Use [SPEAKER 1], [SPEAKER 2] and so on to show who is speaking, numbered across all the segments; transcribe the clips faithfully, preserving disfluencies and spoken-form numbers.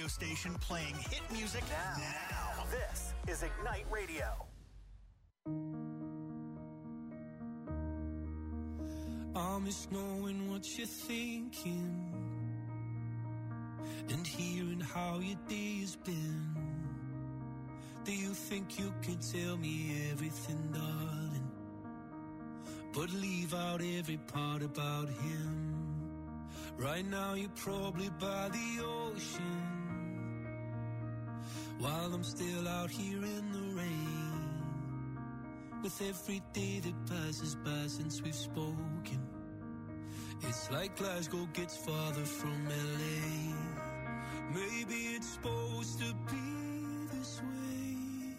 [SPEAKER 1] radio station playing hit music now. now.
[SPEAKER 2] This is Ignite Radio.
[SPEAKER 3] I miss knowing what you're thinking and hearing how your day has been. Do you think you can tell me everything, darling, but leave out every part about him? Right now you're probably by the ocean, while I'm still out here in the rain. With every day that passes by since we've spoken, it's like Glasgow gets farther from L A. Maybe it's supposed to be this way,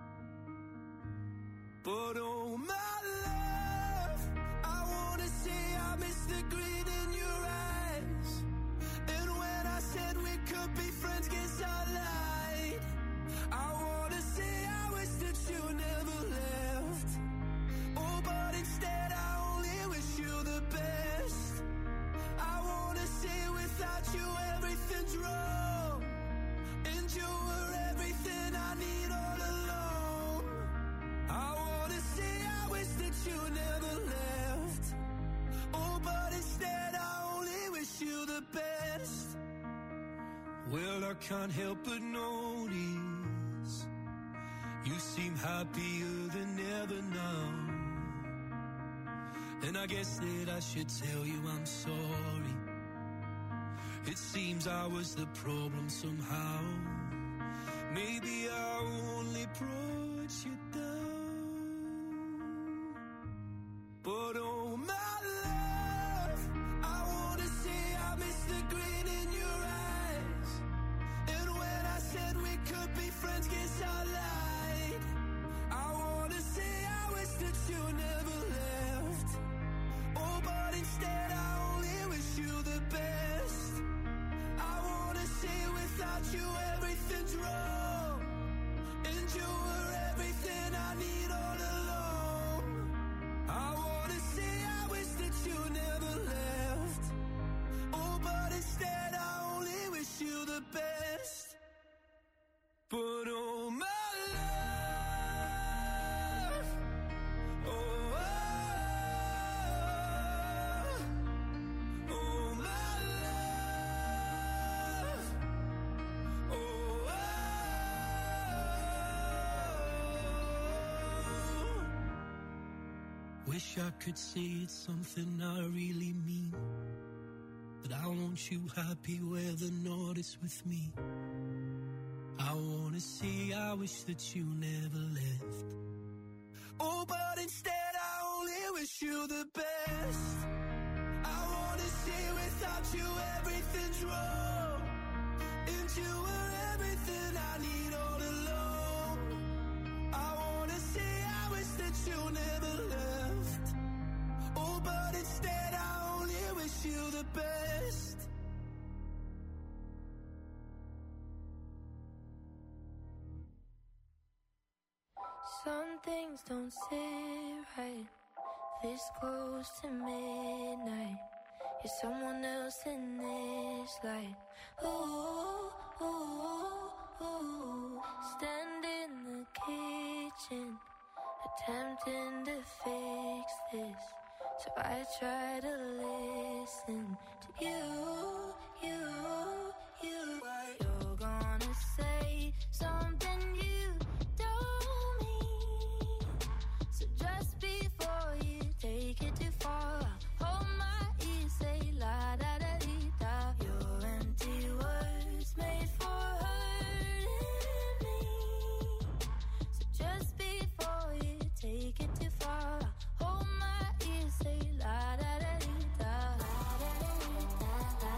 [SPEAKER 3] but oh my love, I wanna say I miss the grin in your eyes. And when I said we could be friends, guess I lied. I wanna say I wish that you never left. Oh, but instead I only wish you the best. I wanna say without you everything's wrong, and you were everything I need all along. I wanna say I wish that you never left. Oh, but instead I only wish you the best. Well, I can't help but notice you seem happier than ever now. And I guess that I should tell you I'm sorry. It seems I was the problem somehow. Maybe I only brought you down. But oh my love, I wanna say I miss the grin in your eyes. And when I said we could be friends, guess I lied. I wanna say I wish that you never left. Oh, but instead I only wish you the best. I wanna say without you everything's wrong, and you were everything I need all along. I wanna say I wish that you never left. Oh, but instead I only wish you the best. But oh my love, oh, oh, oh my love, oh, oh. Wish I could say it's something I really mean, but I want you happy where the north is with me. I wanna say I wish that you never left. Oh, but instead I only wish you the best. I wanna say without you everything's wrong, and you were everything I need all along. I wanna say I wish that you never left. Oh, but instead I only wish you the best.
[SPEAKER 4] Some things don't sit right this close to midnight. You're someone else in this light. Ooh, ooh, ooh. Stand in the kitchen, attempting to fix this. So I try to listen to you, you, you. You're gonna say something you don't mean. So just before you take it too far, hold my ear, say la da da dee da. Your empty words made for hurting me. So just before you take it too far, hold my ear, say la da da dee da. La da da dee da,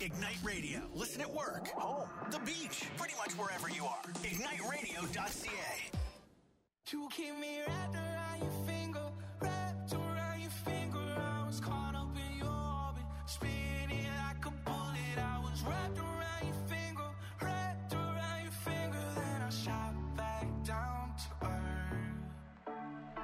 [SPEAKER 1] Ignite Radio. Listen at work, home, the beach, pretty much wherever you are. ignite radio dot c a.
[SPEAKER 3] You keep me wrapped around your finger, wrapped around your finger. I was caught up in your orbit, spinning like a bullet. I was wrapped around your finger, wrapped around your finger. Then I shot back down to earth.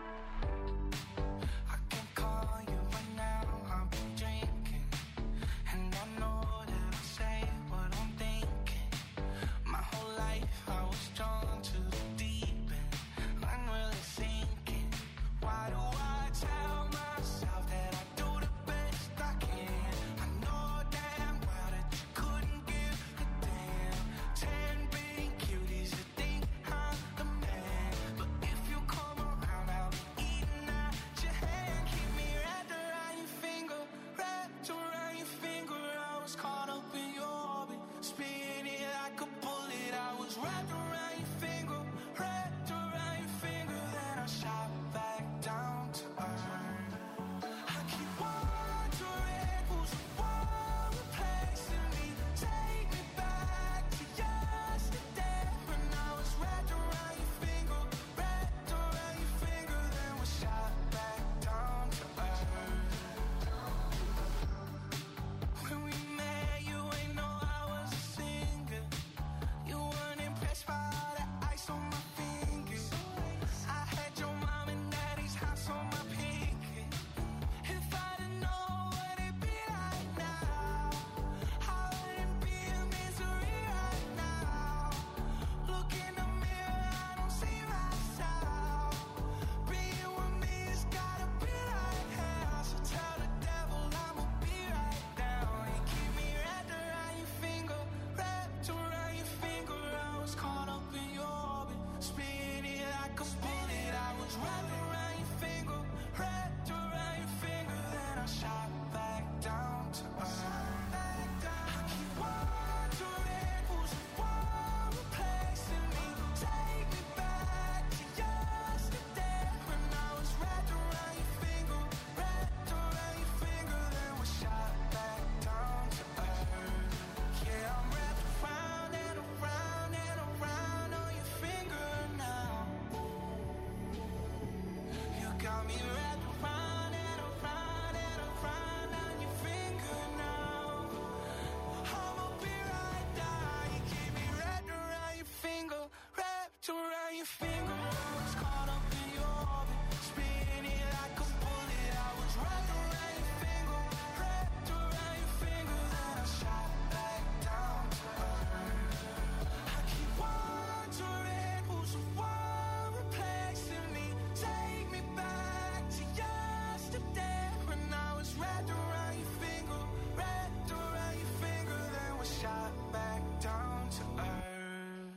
[SPEAKER 3] I can call you right now, I've been drinking, and I know that I say what I'm thinking. My whole life I was drawn to the deep end. I'm really sinking. Why do I tell myself that I do the best I can? I know damn well that you couldn't give a damn. Ten big cuties that think I'm the man. But if you come around, I'll be eating at your hand. Keep me wrapped around your finger, wrapped around your finger. I was caught up in your orbit, spinning like a bullet. I was wrapped around your finger, wrapped around your finger. Then I shot back down to earth. I keep wondering who's the one replacing me. Take me back to yesterday when I was wrapped around your finger, wrapped around your finger. Then we shot back down to earth. When we met, you ain't know I was a singer. You weren't impressed by all the ice on my fingers. I had your mom and daddy's house on my pinky. If I didn't know what it'd be like now, I wouldn't be in misery right now. Look in the mirror, I don't see myself. Being with me has gotta be like hell. So tell the devil I'ma be right down. And keep me wrapped around your finger, wrapped around your finger. I was caught up in your orbit, spinning like a bullet. I was wrapped around your finger, wrapped around your finger. Then I shot back down to earth. I keep wondering who's the one replacing me. Take me back to yesterday when I was wrapped around your finger, wrapped around your finger. Then we shot back down to earth. Yeah, I'm wrapped around and around and around on your finger now. You got me wrapped around and around and around on your finger now. I'ma be right there. You keep me wrapped around your finger, wrapped around your finger. I was caught up in your orbit, spinning like a bullet. I was wrapped around your finger, wrapped around your finger. Then I shot back down to earth. I keep wondering who's the one replacing me. Take me back to yesterday when I was wrapped around your finger, wrapped around your finger. Then we shot back down to earth.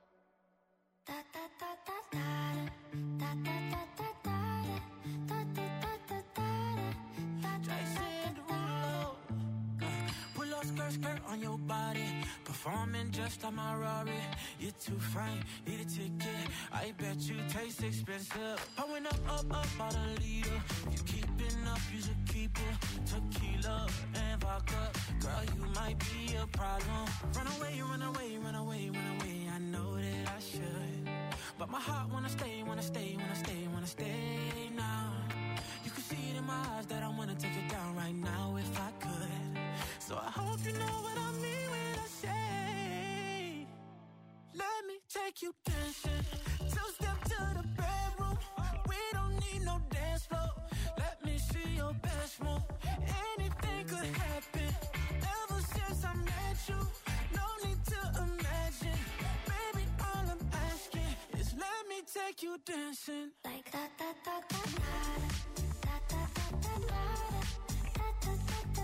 [SPEAKER 4] Da da da da da da da da da da da da da da da da
[SPEAKER 3] Jason Derulo. Pull up skirt, skirt on your body. Performing just like my Rari. You're too fine, need a ticket. I bet you taste expensive. Pouring up, up, up, about a liter. If you keeping up, you should keep it. Tequila and vodka. Girl, you might be a problem. Run away, run away, run away, run away. I know that I should. But my heart wanna stay, wanna stay, wanna stay, wanna stay now. You can see it in my eyes that I wanna take it down right now if I could. So I hope you know what I mean when I say, let me take you dancing. Two step to the bedroom. We don't need no dance floor. Let me see your best move. Anything could happen. Ever since I met you, no need to imagine. Baby, all I'm asking is let me take you dancing.
[SPEAKER 4] like da da da da da da da da da da da da da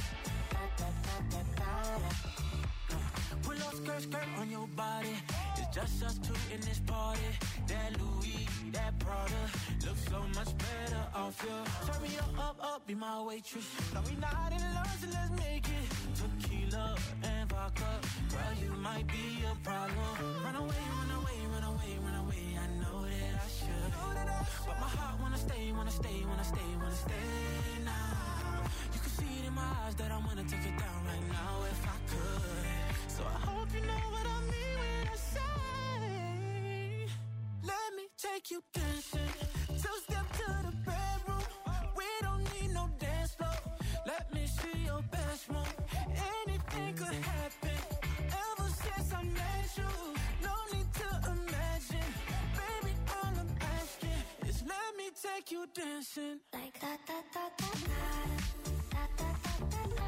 [SPEAKER 3] Pull up skirt, skirt on your body. It's
[SPEAKER 5] Just us two in this party. That Louis, that Prada, looks so much better off you. Turn me up, up, up, be my waitress. No, we not in love, so let's make it tequila and vodka. Girl, you might be a problem. Run away, run away, run away, run away. I know that I should, but my heart wanna stay, wanna stay, wanna stay, wanna stay now. You can see it in my eyes that I wanna take it down right now if I could. So I hope you know what I mean when I say, let me take you dancing. Two step to the bedroom. We don't need no dance floor. Let me see your best move. Anything could happen. Ever since I met you, no need to imagine. Baby, all I'm asking is let me take you dancing.
[SPEAKER 4] Like da da da da da da da da da.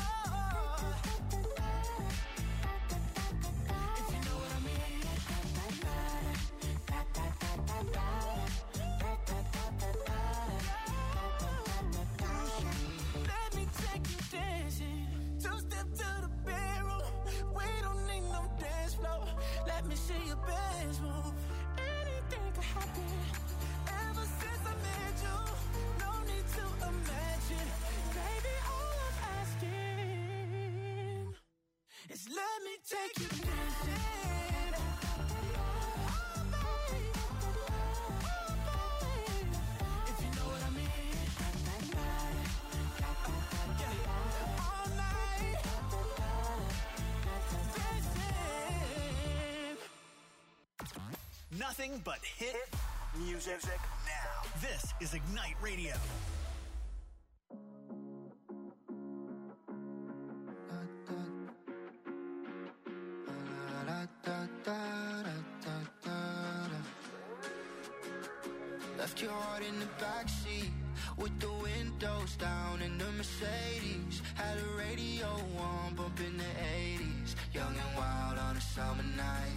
[SPEAKER 5] If you know what I mean. Let me take you dancing. Two step to the bedroom. We don't need no dance floor. Let me see your best move. Anything could happen. Ever since I met you, no need to imagine. Baby, all I'm asking is let me take you dancing. If you know what I mean. All night. Dancing.
[SPEAKER 1] Nothing but hit music now. This is Ignite Radio.
[SPEAKER 6] Left your heart in the backseat with the windows down in the Mercedes. Had a radio on, bumping the eighties. Young and wild on a summer night.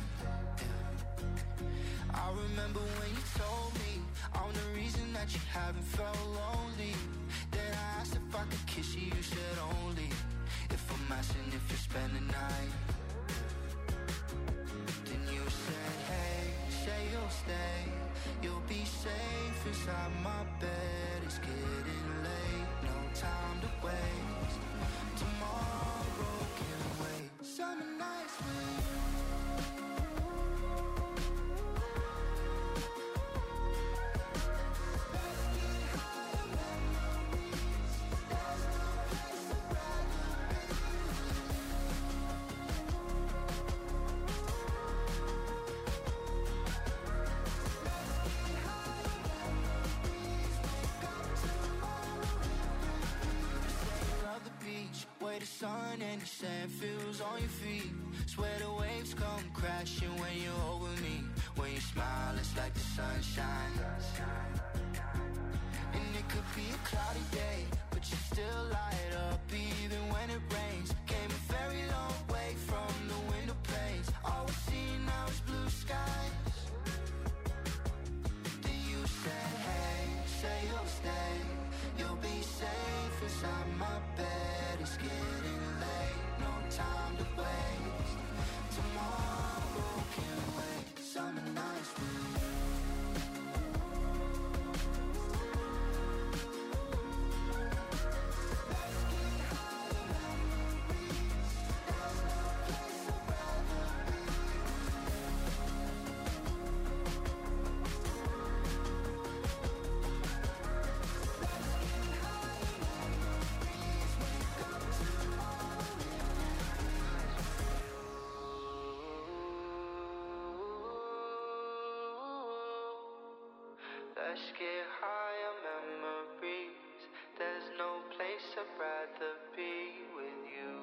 [SPEAKER 6] Yeah. I remember when you told me I'm the reason that you haven't felt lonely. Then I asked if I could kiss you, you said only if I'm asking if you spend the night. Then you said, hey, say you'll stay. You'll be safe inside my bed. It's getting late, no time to waste. Tomorrow can wait. Summer nights with you. The sun and the sand feels on your feet. Swear the waves come crashing when you're over me. When you smile, it's like the sunshine. And it could be a cloudy day, but you still light up even when it rains. Came a very long way from the window panes. All we see now is blue skies. Then you said, hey, say you'll stay. You'll be safe inside my bed. It's getting late, no time to waste. Tomorrow can wait. Summer nights with you. Let's get higher memories. There's no place I'd rather be. Let's get higher memories. Wake up tomorrow. Let's get higher memories. There's no place I'd rather be with you.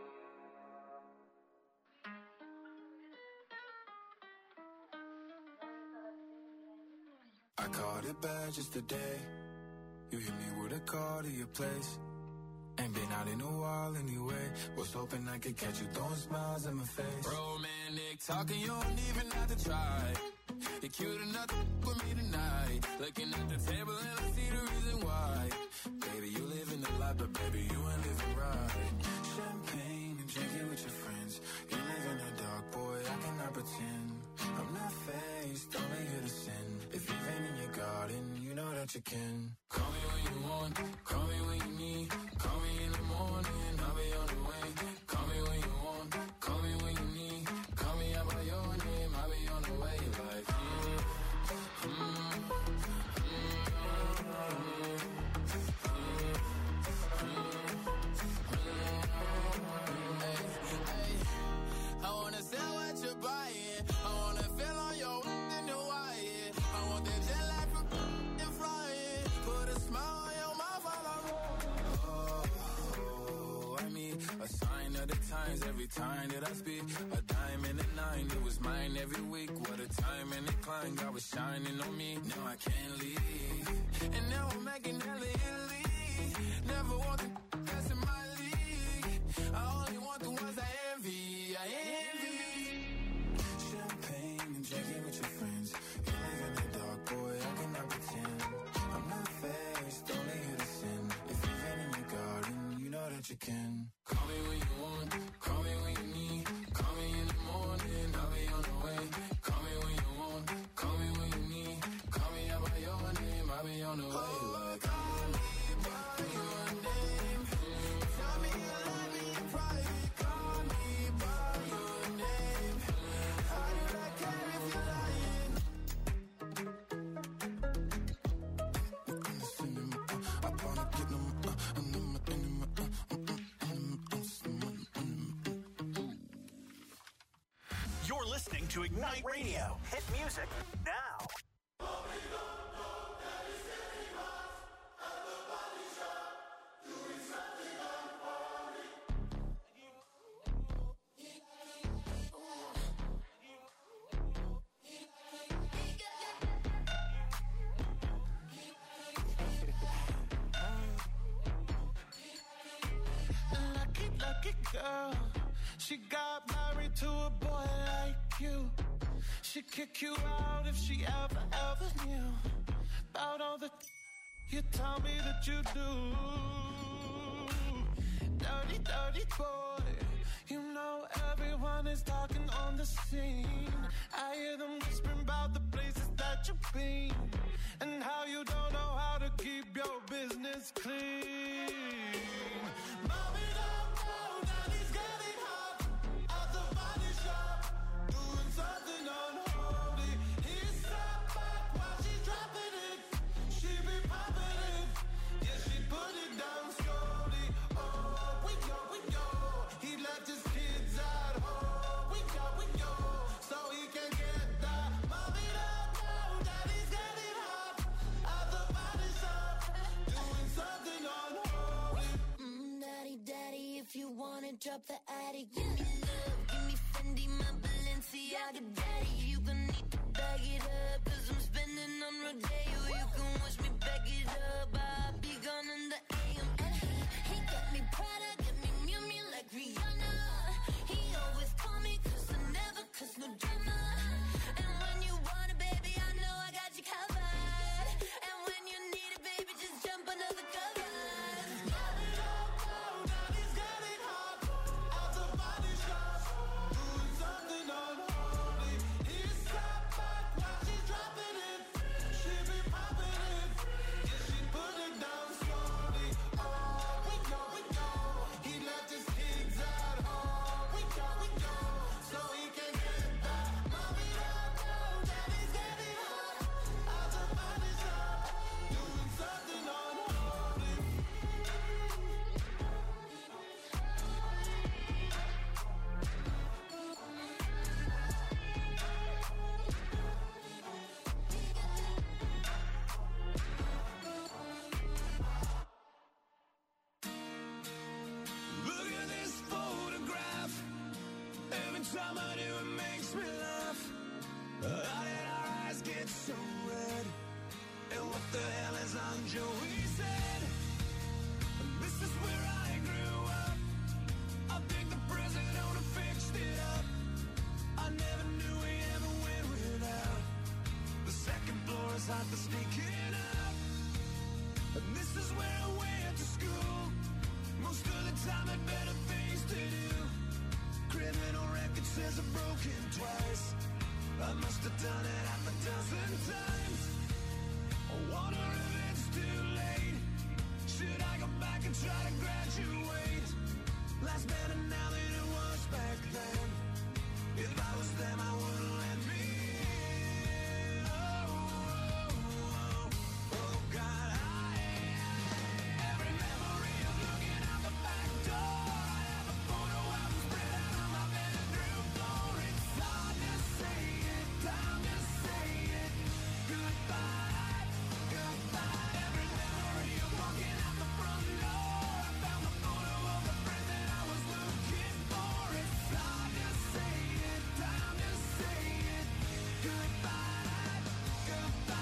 [SPEAKER 7] I caught it bad just today. You hit me with a call to your place. Ain't been out in a while anyway. Was hoping I could catch you throwing smiles in my face.
[SPEAKER 5] Romantic talking, you don't even have to try. You're cute enough to f- with me tonight. Looking at the table and I see the reason why. Baby, you live in the life, but baby, you ain't living right.
[SPEAKER 7] Champagne and drinking with your friends. You live in the dark, boy, I cannot pretend. I'm not faced, only here to sin. If you've been in your garden, you know that you can. Call me when you want, call me when you need. Call me in the morning, I'll be on the way. Call me when you want, call me when you need. Call me out by your name, I'll be on the way. Like, mm, mm, mm,
[SPEAKER 5] I wanna sell what you're buying. I wanna feel on your in the wire. I want that jet lag from and flying. Put a smile on your mouth while I roll.
[SPEAKER 7] oh, I mean, a sign of the times every time that I speak. A dime and a nine, it was mine every week. What a time and a climb, God was shining on me. Now I can't leave.
[SPEAKER 5] And now I'm making hella Italy. Never want the best in my league. I only want the ones I envy. I envy.
[SPEAKER 7] Champagne and drinking with your friends. You live in the dark, boy, I cannot pretend. I'm not faced, only here to sin. If you've been in your garden, you know that you can. Call me when you want, call me when you need. Call me in the morning, I'll be on the way. Call me when you want, call me when you need. Call me out by your name, I'll be on the way. Like,
[SPEAKER 5] Call me by your name. Tell me you love me in private. Call me by your name. How did I care if you're lying?
[SPEAKER 7] I wanna get them, uh, and them, and them, uh,
[SPEAKER 1] You're listening to Ignite Radio.
[SPEAKER 2] Hit music now.
[SPEAKER 5] Lucky, lucky girl. She got married to a boy like you. She'd kick you out if she ever, ever knew about all the you tell me that you do. Dirty, dirty boy. You know everyone is talking on the scene. I hear them whispering about the places that you've been and how you don't know how to keep your business clean. Mommy don't know that he's getting hot at the body shop, doing something unholy. He sat back while she's dropping it. She be popping it, yeah, she put it down slowly. Oh, we go, we go. He left his kids at home. We go, we go, so he can get that. Mommy don't know that he's getting hot at the body shop, doing something unholy.
[SPEAKER 4] Mm, daddy, daddy, if you wanna drop the attic, give me love, give me Fendi, my Balenciaga, daddy. You gon' need to bag it up, cause I'm spending on Rodeo. You can watch me back it up, I'll be gone in the A M. And he, he got me Prada, got me Miu Miu like Rihanna. He always call me cause I never cause no drama. And when you want it, baby, I know I got you covered. And when you need it, baby, just jump under the covers.
[SPEAKER 5] Mommy don't know that he's getting hot at the body shop, doing something unholy. He sat back while she's dropping it. She be popping it, yeah, she put it down slowly. Oh, we go, we go. He left his kids at home. We go, we go, so he can get that. Mommy don't know that he's getting hot at the body shop, doing something unholy.
[SPEAKER 3] Look at this photograph. Every time I do, it makes me laugh. How did our eyes get so red? And what the hell is on Joey's head? This is where I grew up. I think the president owner fixed it up. I never knew we ever went without. The second floor is hot for sneaking up. And this is where I went to school. Most of the time had better things to do. Criminal record says I'm broken twice. I must have done it half a dozen times. I wonder if it's too late. Should I go back and try to graduate? Life's better now than it was back then. If I was them, I wouldn't let me in. Oh, oh, oh, oh, God, I every memory of looking out the back door. I have a photo album spread out on my bedroom floor. It's hard to say it, time to say it. Goodbye, goodbye. Every memory of walking out the front door. I found the photo of the friend that I was looking for. It's hard to say it, time to say it. Goodbye, goodbye.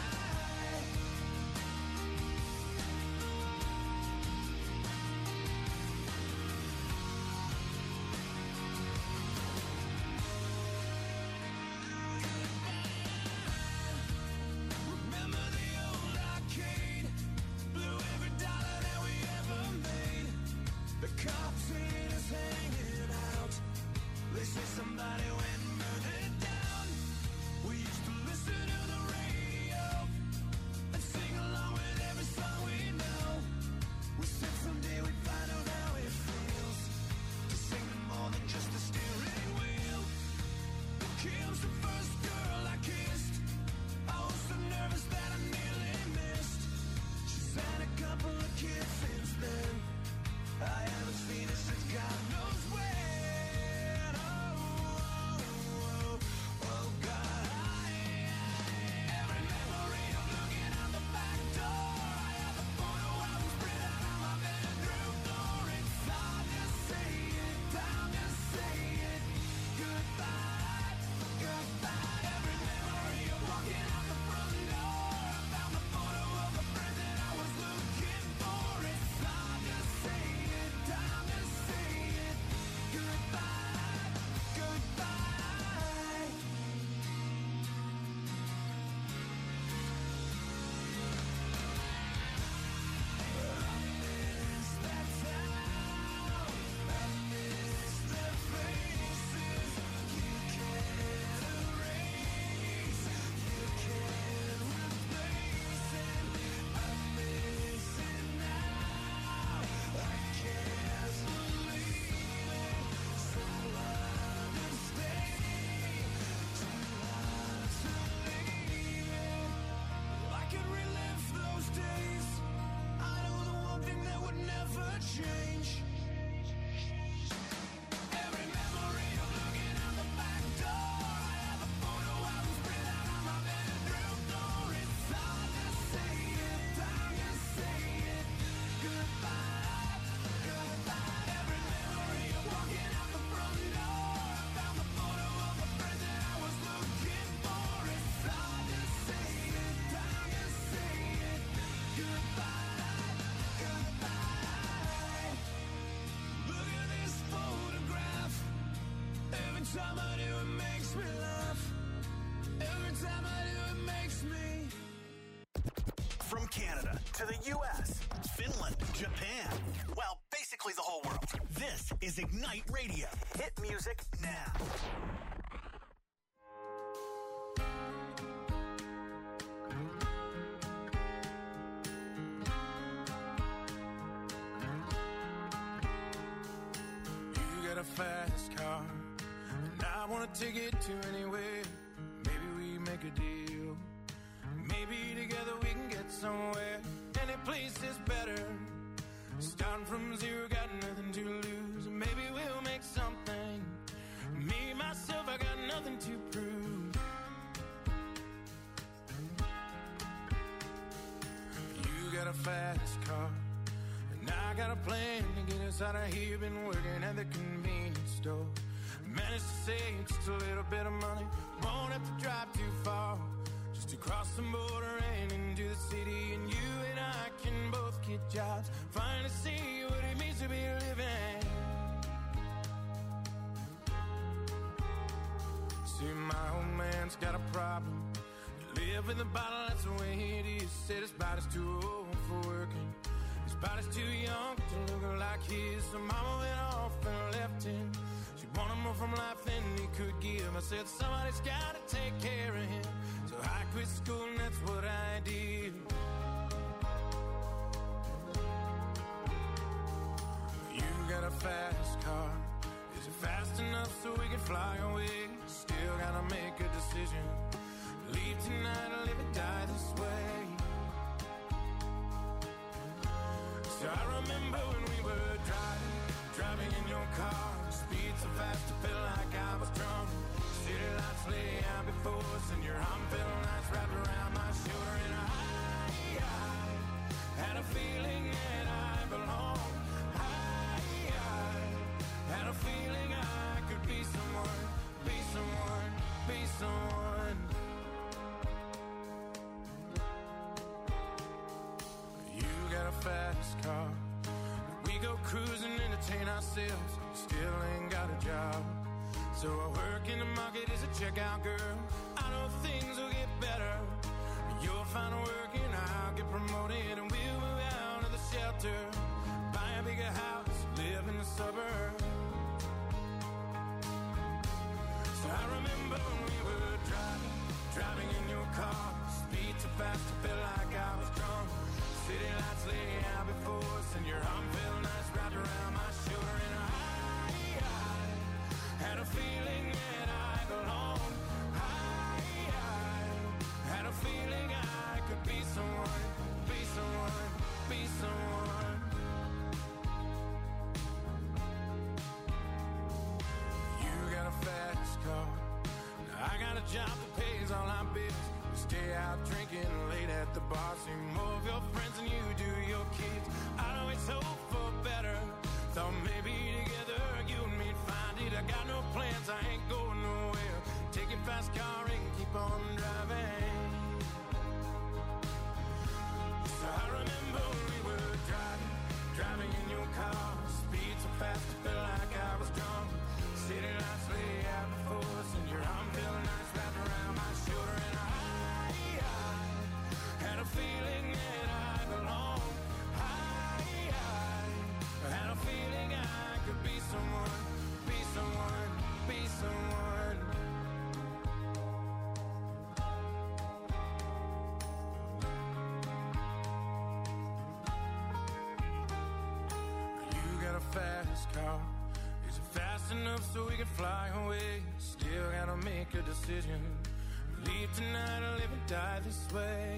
[SPEAKER 3] Remember the old arcade? Blew every dollar that we ever made. The cops seen us hanging out. They say somebody went and burned it down. We used to listen to the radio and sing along with every song we know. We said someday we'd find out how it feels to sing to more than just the steering wheel. Kim's the first girl I kissed. I was so nervous that I nearly missed. She's had a couple of kids since then. I haven't seen her since God knows when. Oh, oh, oh, oh, God, I every memory of looking out the back door. I have a photo album spread out on my bedroom floor. It's hard to say it, time to say it. Goodbye, goodbye. Every memory of walking out the front door. I found the photo of the friend that I was looking for. It's hard to say it, time to say it. Goodbye, goodbye. I miss that town. I miss the faces you can't erase, you can't replace it. I miss it now. I can't believe it. So hard to stay, too hard to leave it. I could relive those days. I know the one thing that would never change. Every memory of looking out the back door. I have a photo album spread out on my bedroom floor. It's hard to say it, time to say it. Goodbye, goodbye. Every memory of walking out the front door. I found the photo of a friend that I was looking for. It's hard to say it, time to say it. Goodbye, goodbye. Look at this photograph. Every time I do, it makes me laugh. Every time I do, it makes me.
[SPEAKER 1] From Canada to the U S, Finland, Japan, well, basically the whole world. This is Ignite Radio. Hit music now.
[SPEAKER 7] You got a fast car, and I wanna take it to anywhere. Maybe we make a deal. Maybe together we can get somewhere. Any place is better. Starting from zero, got nothing to lose. Maybe we'll make something. Me, myself, I got nothing to prove. You got a fast car, and I got a plan to get us out of here. Been working at the convenience store. Managed to save just a little bit of money. Won't have to drive too far. Just to cross the border and into the city. And you and I can both get jobs. Finally see what it means to be living. See, my old man's got a problem. You live in the bottle, that's the way it is. Said his body's too old for working. His body's too young to look like his. So mama went off and left him. She wanted more from life than he
[SPEAKER 8] could give. I said somebody's gotta take care of him, so I quit school and that's what I did. You got a fast car, is it fast enough so we can fly away? Still gotta make a decision, leave tonight or live and die this way. So I remember when we were driving, driving in your car, speed so fast it felt like I was drunk. City lights lay out before us and your arm felt nice wrapped around my shoulder. And I, I had a feeling that I belonged. I, I had a feeling I could be someone, be someone, be someone. You got a fast car, we go cruising, entertain ourselves, still ain't got a job. So I work in the market as a checkout girl. I know things will get better, you'll find work and I'll get promoted, and we'll move out of the shelter, buy a bigger house, live in the suburbs. So I remember when we were driving, driving in your car, speed so fast it felt like I was drunk. City lights lay out before us and your arm felt nice wrapped around my shoulder. And I, I had a feeling that I belonged. I, I had a feeling I could be someone, be someone, be someone. You got a fast car, now I got a job that pays all our bills. Stay out drinking late at the bar, see more of your friends than you do your kids. I always hope for better, thought maybe together you and me'd find it. I got no plans, I ain't going nowhere. Take your fast car and keep on driving. So I remember when we were driving, driving in your car, speed so fast it felt like I was drunk. City lights lay out before us and your arm felt nice wrapped around my shoulder. And I had a feeling that I belonged. I, I had a feeling I could be someone, be someone, be someone. You got a fast car, is it fast enough so we can fly away? Still gotta make a decision, leave tonight or live and die this way.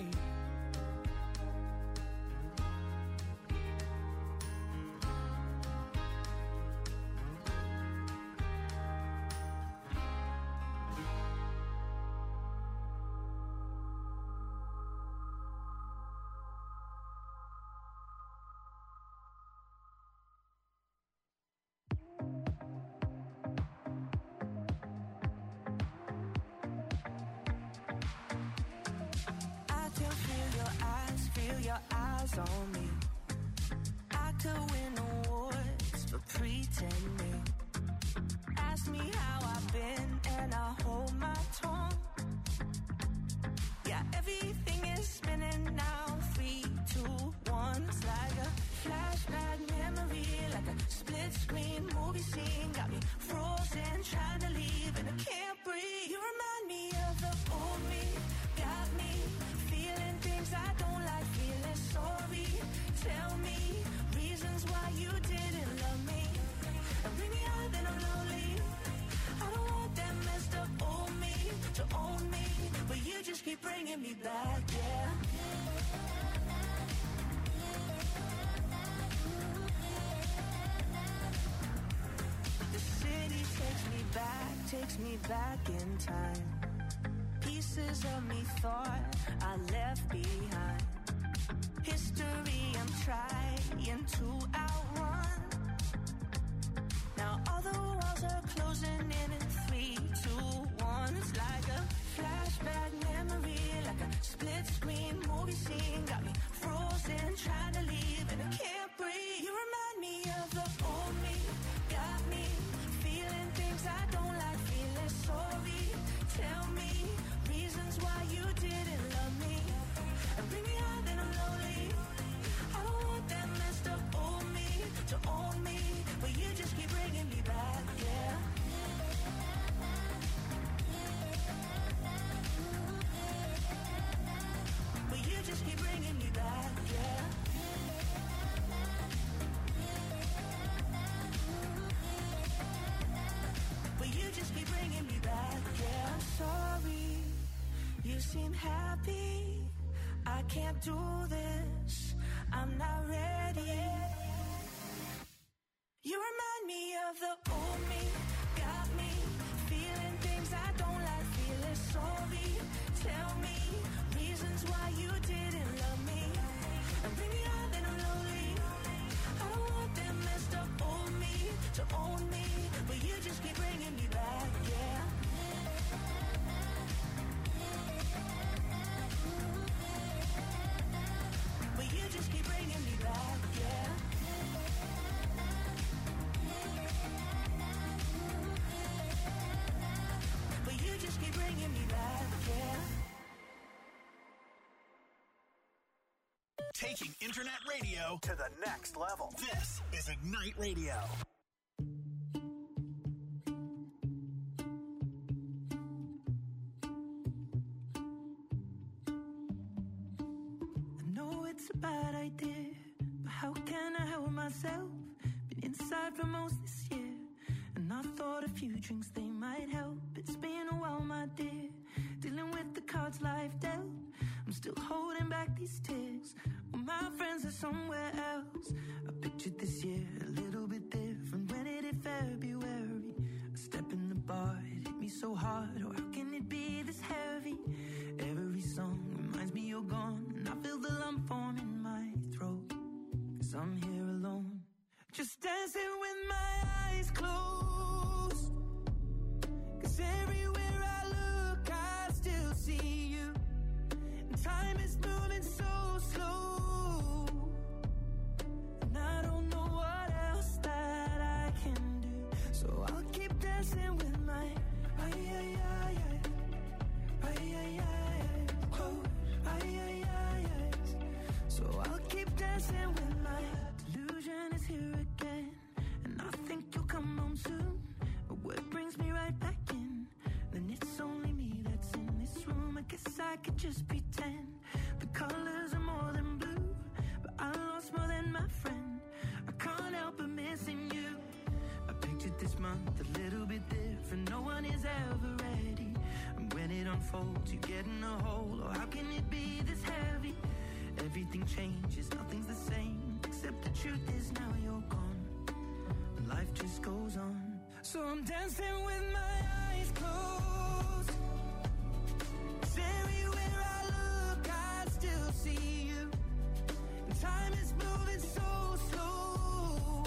[SPEAKER 3] On me, I could win awards for pretending. Ask me how I've been and I hold my tongue. Yeah, everything is spinning now. Three, two, one. It's like a flashback memory, like a split screen movie scene. Got me frozen, trying to leave and I can't breathe. You remind me of the old me, got me feeling things I don't like, feeling sorry. Tell me reasons why you didn't love me, and bring me out then I'm lonely. I don't want that messed up old me to own me, but you just keep bringing me back, yeah. The city takes me back, takes me back in time. Pieces of me thought I left behind. History I'm trying to outrun. Now all the walls are closing in in three, two, one. It's like a flashback memory, like a split screen movie scene. Got me frozen, trying to leave and I can't breathe. You remind me of the old me, got me feeling things I don't like, feeling sorry. Tell me reasons why you didn't love me, and bring me out then I'm lonely. I don't want that messed up old me to own me, but you just keep bringing me back, yeah. can't do this, I'm not ready. You remind me of the old me, got me feeling things I don't like, feeling sorry. Tell me reasons why you didn't love me, and bring me on then I'm lonely. I don't want that messed up old me to own me, but you just keep bringing me back, yeah. But you just keep bringing me back, yeah. But you just keep bringing me back, yeah.
[SPEAKER 1] Taking internet radio to the next level. This is Ignite Radio.
[SPEAKER 3] I know it's a bad idea, but how can I help myself? Been inside for most this year, and I thought a few drinks they might help. It's been a while, my dear, dealing with the cards life dealt. I'm still holding back these tears, well, my friends are somewhere else. I pictured this year a little bit different when it hit February. A step in the bar, it hit me so hard. Oh, how can it be this heavy? Every song reminds me you're gone, and I feel the lump form in my throat, 'cause I'm here alone, just dancing with my eyes closed. 'Cause everywhere I look, I still see you. And time is moving so slow, and I don't know what else that I can do. So I'll keep dancing with my ay ay ay ay ay ay ay close ay ay ay ay. So I'll keep dancing with my delusion is here again, and I think you'll come home soon. But what brings me right back in? Then it's only me that's in this room. I guess I could just pretend the colors are more than blue, but I lost more than my friend. I can't help but missing you. I pictured this month a little bit different. No one is ever ready, and when it unfolds, you get in a hole. Oh, how can it be this heavy? Everything changes, nothing's the same, except the truth is now you're gone, and life just goes on. So I'm dancing with my eyes closed, 'cause everywhere I look, I still see you. And time is moving so slow,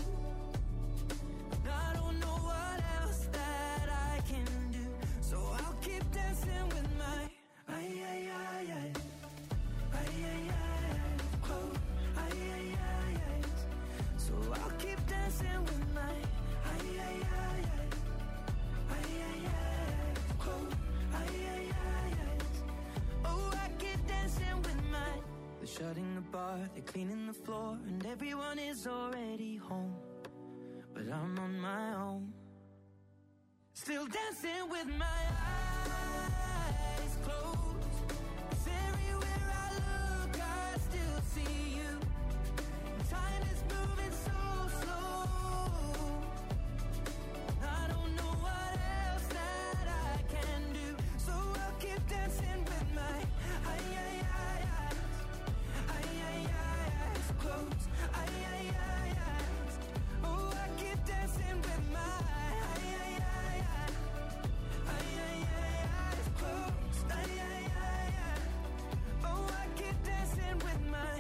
[SPEAKER 3] and I don't know what else that I can do. So I'll keep dancing with my ay ay ay ay ay ay ay close ay ay ay ay. So I'll keep dancing with my ay ay ay ay ay ay ay close ay ay ay ay. Oh, I keep dancing with my. They're shutting the bar, they're cleaning the floor, and everyone is already home, but I'm on my own, still dancing with my eyes closed. 'Cause everywhere I look, I still see you. Time is moving so slow, I don't know what else that I can do. So I'll keep dancing with my ay ay ay ay ay ay ay close ay ay ay ay. Oh, I keep dancing with my ay ay ay ay ay ay ay close ay ay ay ay. Oh, I keep dancing with my.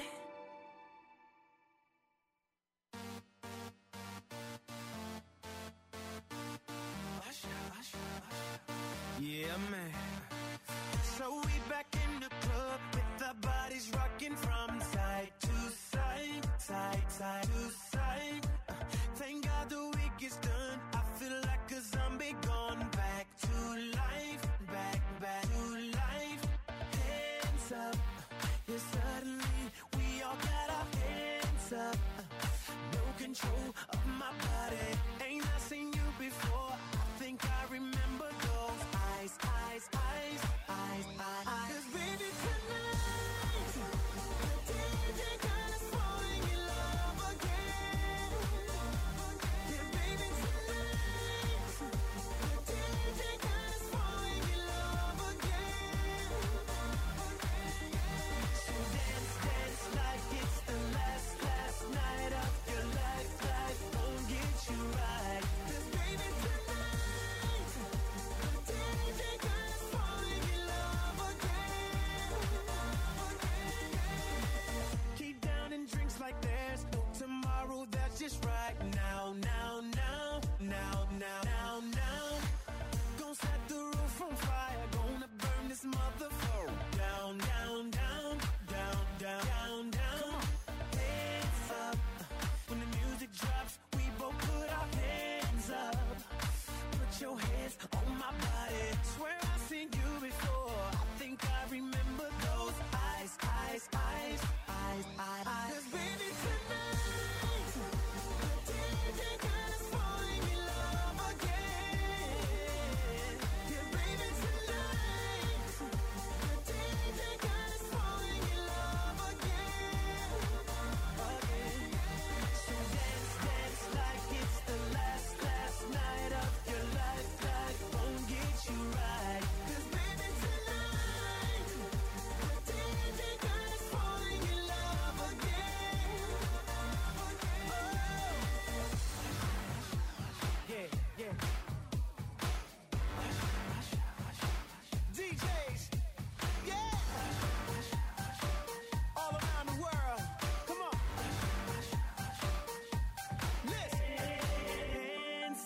[SPEAKER 5] Yeah, man. So we back in the club with our bodies rocking from side to side, side, side to side. Uh, thank God the week is done. I feel like a zombie gone back to life, back, back to life. Hands up, yeah, suddenly we all got our hands up. Uh, no control of my body. Ain't I seen you before? I think I remember those eyes, eyes, eyes, eyes, eyes, eyes. 'Cause baby tonight, the D J got us falling in love again. Yeah, baby tonight, the D J got us falling in love again. So dance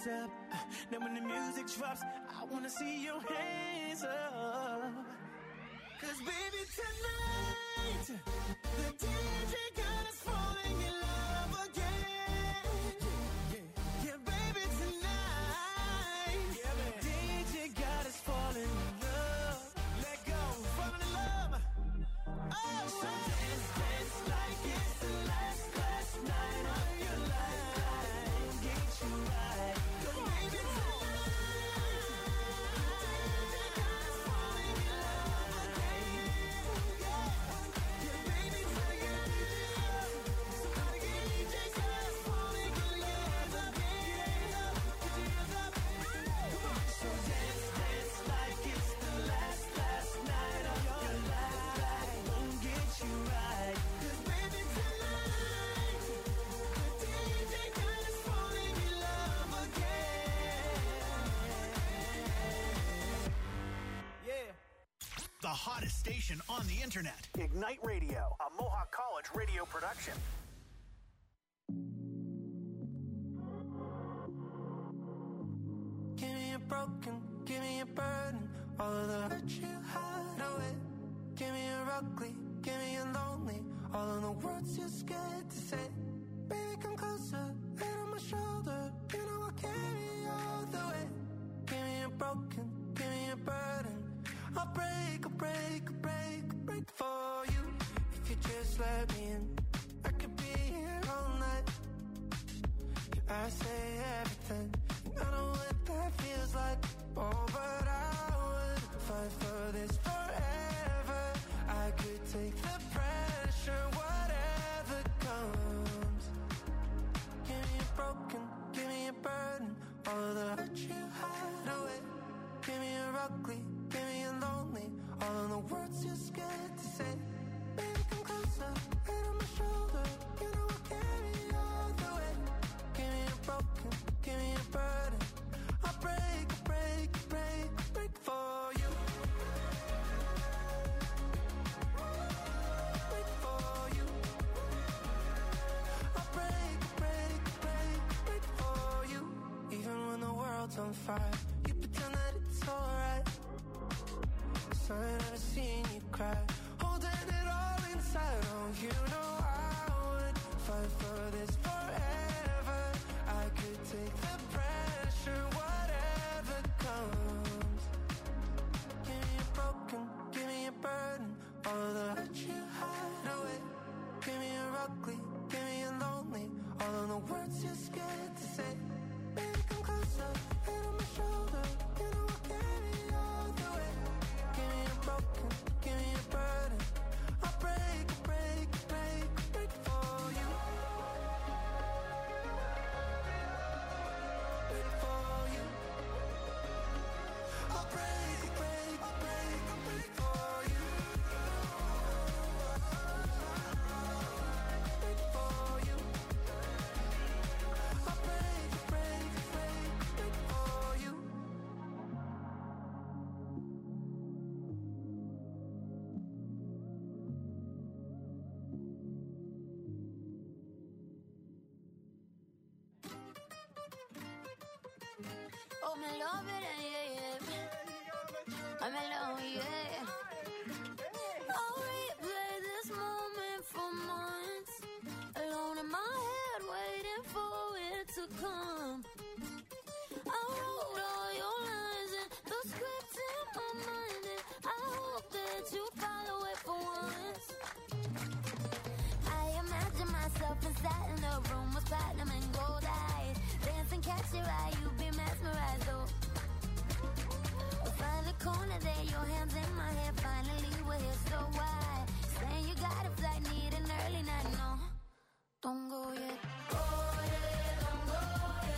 [SPEAKER 5] hands up. Then when the music drops, I wanna see your hands up. Cause baby tonight, the D J got us falling in love again. Yeah, yeah, yeah baby tonight, yeah, man. D J got us falling in love. Let go, falling in love. Oh, so dance, dance like it's the last, last night of your life. Get you right. Cause baby tonight, D J got us falling in love again. Yeah, yeah baby tonight, somebody get D J got us falling in love again. Put your hands up, come on. So dance, dance like it's the last, last night of your life. Won't get you right. Cause baby tonight, the D J got us falling in love again. Yeah.
[SPEAKER 1] The hottest station on the internet. Ignite Radio, a Mohawk College radio production.
[SPEAKER 5] Give me a broken, give me a burden, all of the hurt you hide away. Give me a ugly, give me a lonely, all of the words you're scared to say. Baby, come closer, head on my shoulder, you know I'll carry you all the way. Give me a broken, give me a burden, I'll break, I'll break, I'll break, I'll break for you. If you just let me in, I could be here all night. I say everything, and I know what that feels like. Oh, but I would fight for this forever. I could take the pressure, whatever comes. Give me a broken, give me a burden, all of the hurt you hide away. Give me a ugly, give me a lonely, all of the words you're scared to say. Baby, come closer, head on my shoulder, you know I'll carry you all the way. Give me a broken, give me a burden, I'll break, break, break, break for you. Break for you. I'll break, break, break, break for you. Even when the world's on fire, you pretend that it's alright. So I never seen you cry, holding it all inside. Oh, you know I would fight for this forever. I could take the pressure, whatever comes. Give me a broken, give me a burden, all of the hurt you hide away. Give me a ugly, give me a lonely, all of the words you're scared to say. Baby, come closer, head on my shoulder, you know I'll carry you all the way. Give me a broken, give me a burden, I'll break, break, break, break for you. Break for you. I'll break, break, break, break for you. Break for you. I'll break, break, break, break for you.
[SPEAKER 4] Oh, me love it, yeah, yeah. I'm alone, yeah. I'll replay this moment for months. Alone in my head, waiting for it to come. I wrote all your lines and the script in my mind, and I hope that you follow it for once. I imagine myself inside in a room with platinum and gold eyes. Dance and catch your eye, you be mesmerized, though. We'll find a corner there, your hands in my hair. Finally, we're here, so why? Saying you got a flight, need an early night, no. Don't go yet. Go yet, don't go yet.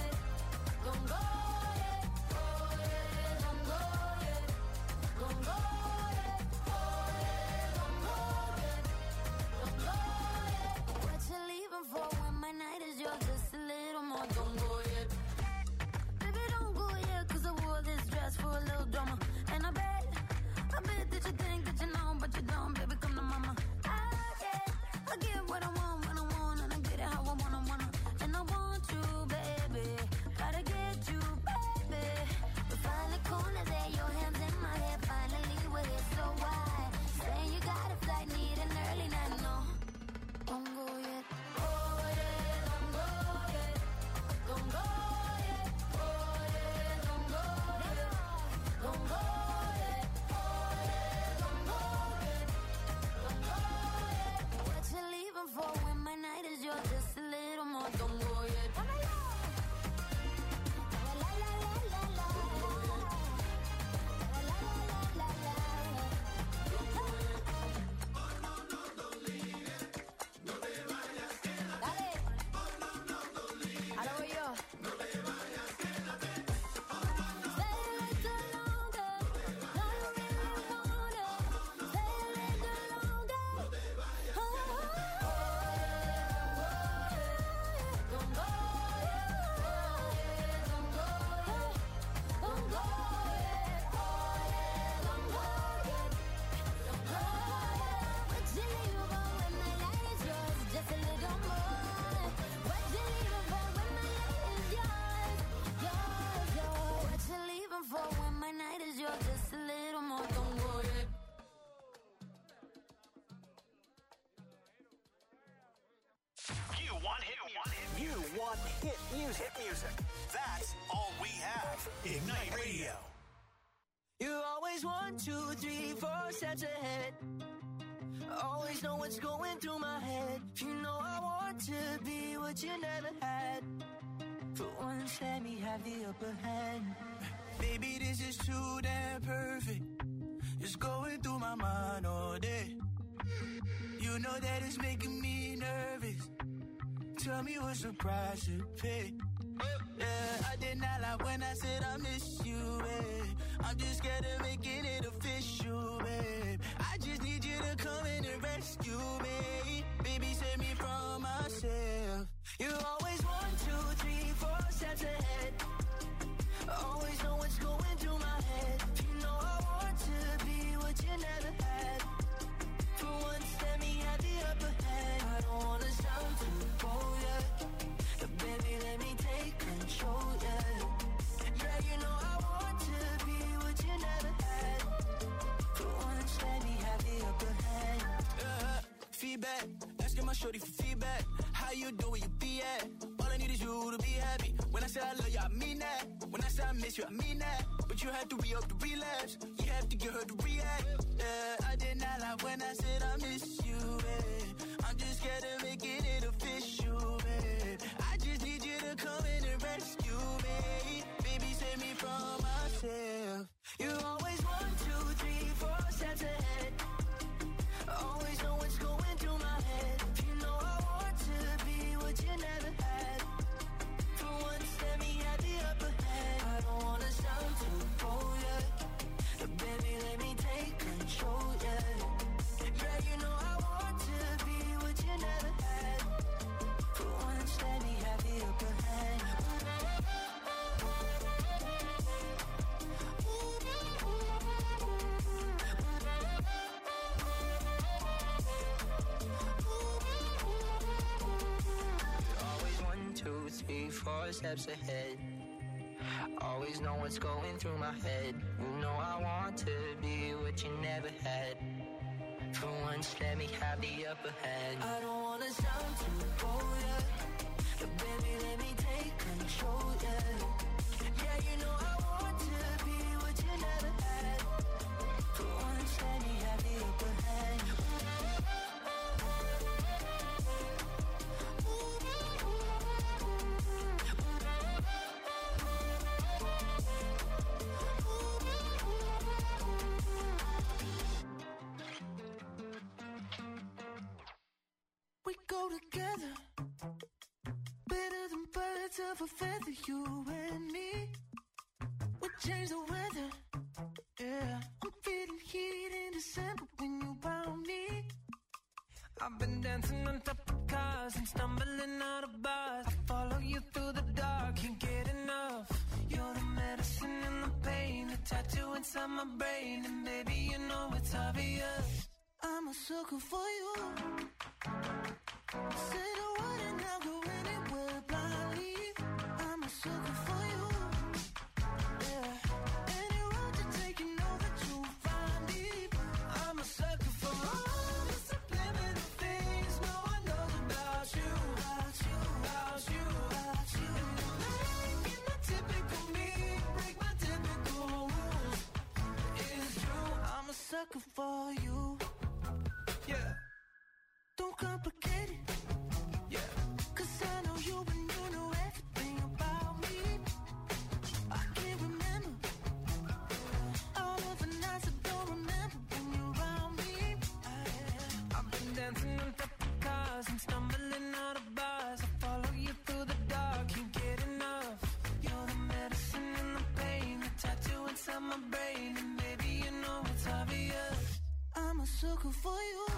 [SPEAKER 1] music. Hit music. That's all we have. Ignite Radio.
[SPEAKER 3] You're always one, two, three, four steps ahead. Always know what's going through my head. You know I want to be what you never had. For once, let me have the upper hand.
[SPEAKER 5] Baby, this is too damn perfect. It's going through my mind all day. You know that it's making me nervous. Tell me what surprise to pay. Yeah, I did not lie when I said I miss you, babe. I'm just scared of making it official, babe. I just need you to come in and rescue me. Baby, save me from myself.
[SPEAKER 3] You're always one, two, three, four steps ahead. Always know what's going through my head. You know I want to be what you never had. For once, let me have the upper hand. I don't wanna sound too bold, yeah. But baby, let me take control, yeah. Yeah, you know I want to be what you never had. For once, let me have the upper hand.
[SPEAKER 5] Uh, feedback, asking my shorty for feedback. How you doing, you be at? All I need is you to be happy. When I say I love you, I mean that. When I say I miss you, I mean that. But you have to re-up the relapse. You have to get her to react. Yeah, I did not lie when I said I miss you, babe. I'm just scared of making it official, babe. I just need you to come in and rescue me. Baby, save me from myself.
[SPEAKER 3] You're always one, two, three, four steps ahead. Always know what's going through my head. You know I want to be what you never had. For once, let me have the upper hand. I don't wanna sound too bold, yeah. But baby, let me take control, yeah. Yeah, you know I want to be what you never had. For once, let me have the upper hand. Always one, two, three, four steps ahead. Always know what's going through my head. You know I want to be what you never had. For once, let me have the upper hand. I don't wanna sound too bold, yeah. But baby, let me take control, yeah. Yeah, you know I want to be what you never had. For once, let me have the upper hand.
[SPEAKER 5] We go together, better than birds of a feather, you and me. We change the weather, yeah. I'm feeling heat in December when you found me. I've been dancing on top of cars and stumbling out of bars. I follow you through the dark, can't get enough. You're the medicine and the pain, the tattoo inside my brain. And baby, you know it's obvious, I'm a sucker for you. Say the word and I'll go anywhere blindly. I'm a sucker for you. Yeah. Any road you take, you know that you'll find me. I'm a sucker for all the subliminal things no one knows about you. About you, about you, about you. And you're making the typical me break my typical rules. It's true, I'm a sucker for you. Yeah. Don't complicate it. Yeah. Cause I know you and you know everything about me. I can't remember all of the nights I don't remember when you're around me. I've been dancing on top of cars and stumbling out of bars. I follow you through the dark, can't get enough. You're the medicine and the pain, the tattoo inside my brain. And baby, you know it's obvious, I'm a sucker for you.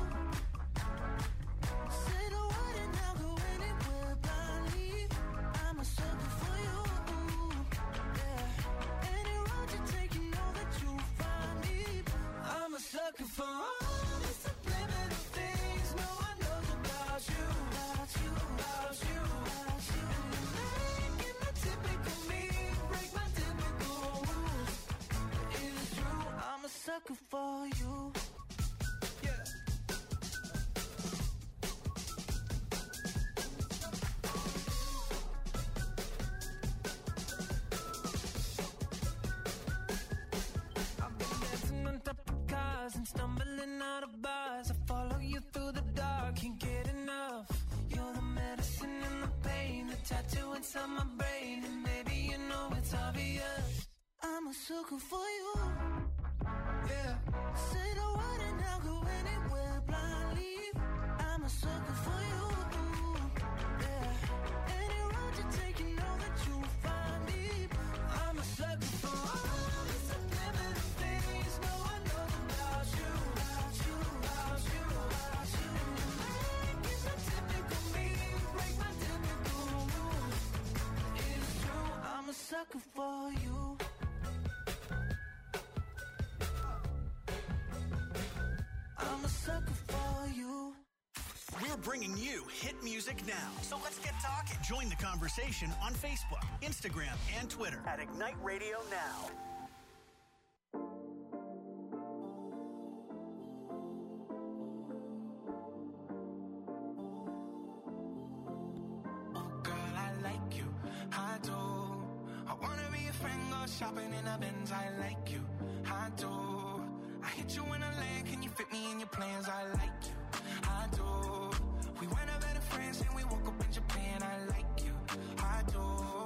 [SPEAKER 5] Say the word and I'll go anywhere blindly. I'm a sucker for you. Yeah. Any road you take, you know that you'll find me. I'm a sucker for all the subliminal things no one knows about you. About you, about you, about you. And you're making the typical me break my typical rules. It's true, I'm a sucker for you. Yeah.
[SPEAKER 3] sucker for you. Yeah. Say the word and I'll go anywhere blindly. I'm a sucker for you. Yeah. Any road you take, you know that you'll find me. I'm a sucker for all the subliminal things no one knows about you. About you, about you, about you. Make it so typical me, break my typical rules. It's true, I'm a sucker for you. I'm a sucker for you.
[SPEAKER 1] We're bringing you hit music now. So let's get talking. Join the conversation on Facebook, Instagram, and Twitter
[SPEAKER 2] At Ignite Radio Now.
[SPEAKER 7] Oh, girl, I like you. I do. I wanna be a friend, go shopping in a Benz. I like you. I do. I hit you in a land. Can you fit me in your plans? I like you. I do. We went out better friends and we woke up in Japan. I like you. I do.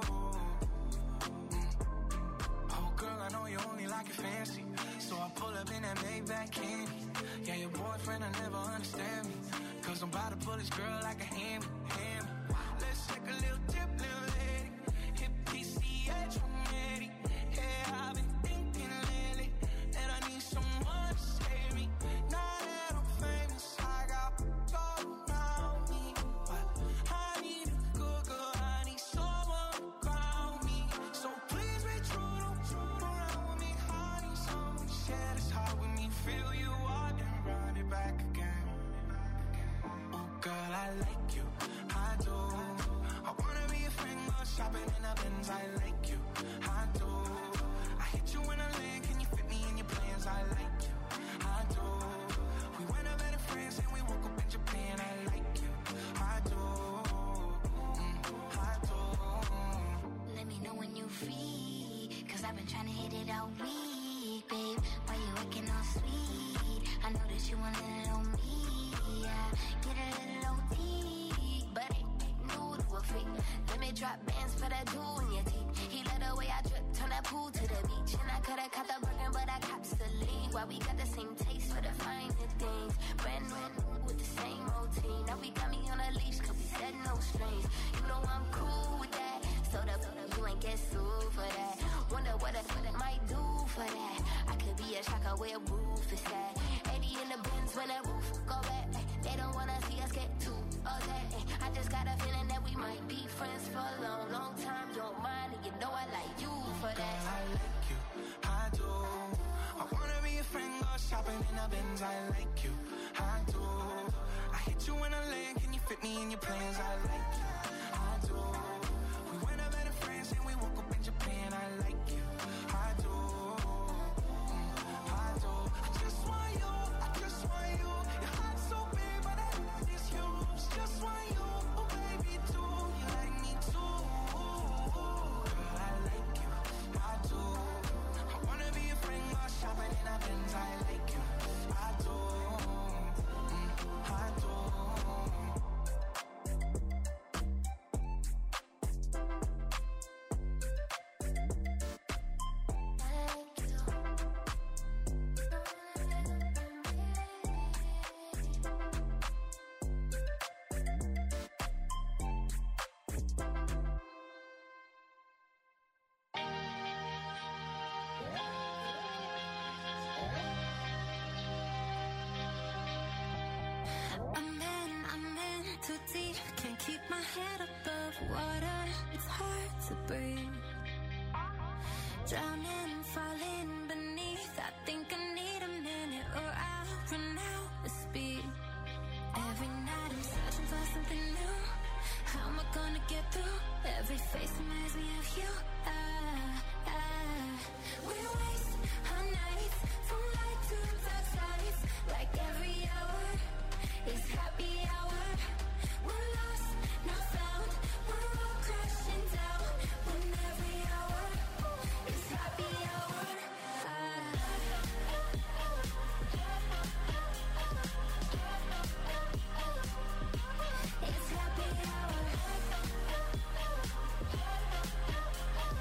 [SPEAKER 7] Mm. Oh, girl, I know you only like it fancy. So I pull up in that Maybach candy. Yeah, your boyfriend will never understand me. Cause I'm about to pull this girl like a hammy, hammy. Let's take a little dip, little lady. Hit P C H, I'm ready. Yeah, I've been thinking lately that I need someone to save me. Now that I'm famous, I got gold around me. But I need a good girl, I need someone to ground me. So please be true, don't true around with me. I need someone to share this heart with me. Feel you up and run it back again. Oh, girl, I like you, I do. I wanna be a friend, go shopping in a Benz. I like you, I do. I hit you in a land, can you fit me in your plans? I like you, I do. We went out better friends and we woke up in Japan. I like you, I do. Mm, I do.
[SPEAKER 9] Let me know when you free, cause I've been trying to hit it all week, babe. Why you acting all sweet? I know that you want a little me, yeah. Get a little O T, but ain't new to a freak. Let me drop bands for that jewel in your teeth. He let the way I drip, turn that pool to the beach. And I could've caught the burger, but I cops the lead. Why we got the same taste for the finer things. Brand new with the same routine. Now we got me on a leash, cause we said no strings. You know I'm cool with that. So the you ain't get sued for that. Wonder what I might do for that. I could be a shocker where a roof is at. eighty in the bins when that roof go back. They don't wanna see us get too upset. I just got a feeling that we might be friends for a long, long time. Don't mind, and you know I like you for that.
[SPEAKER 7] Girl, I like you, I do. I wanna be a friend, go shopping in a Benz. I like you, I do. I hit you in a land, can you fit me in your plans? I like you, I do. We went out better friends and we woke up in Japan. I like you, I do. Mm, I do. I just want you, I just want you. Your heart's so big, but I love is yours. Just want you, oh baby, too. You like me too. Girl, I like you, I do. I wanna be a friend, go shopping in a Benz. I like you, I do. Mm, I do.
[SPEAKER 4] I'm in, I'm in too deep. Can't keep my head above water. It's hard to breathe. Drowning, falling beneath. I think I need a minute or I'll run out of speed. Every night I'm searching for something new. How am I gonna get through? Every face reminds me of you. Ah, ah. We waste our nights from light to dark sides. Like every hour is happy hour. We're lost, not found. We're all crashing down. When every hour is happy hour. It's happy hour.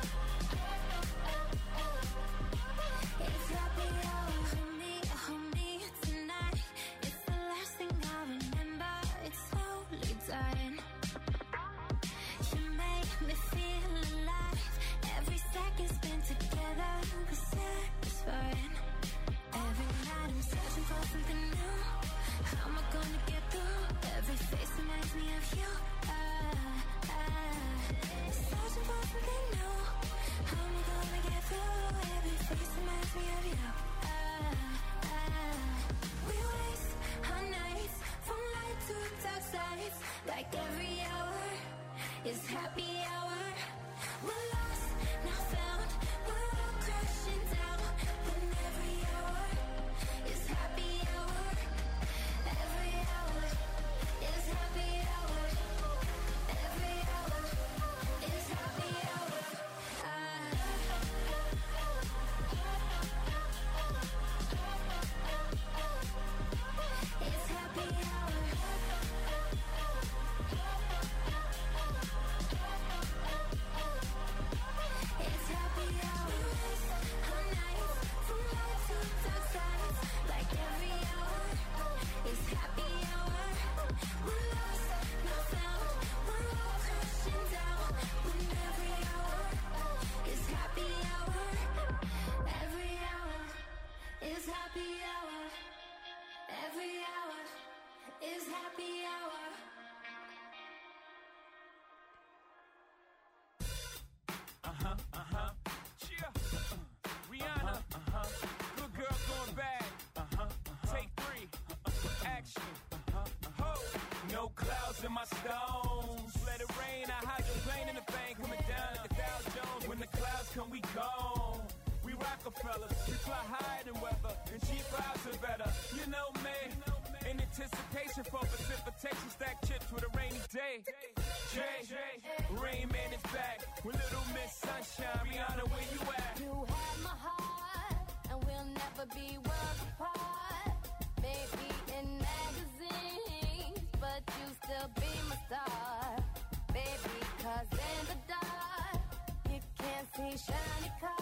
[SPEAKER 8] clouds in my stones. Let it rain, I hydroplane in the bank, coming down like the Dow Jones. When the clouds come, we gone. We Rockefellers, we fly higher than weather, and cheap vibes are better. You know me, in anticipation for precipitation, stack chips with a rainy day. Jay, Rain Man is back with Little Miss Sunshine. Rihanna, where you at?
[SPEAKER 10] You have my heart, and we'll never be worlds apart. Maybe in magazines, but you still be my star. Baby, cause in the dark, you can't see shiny cars.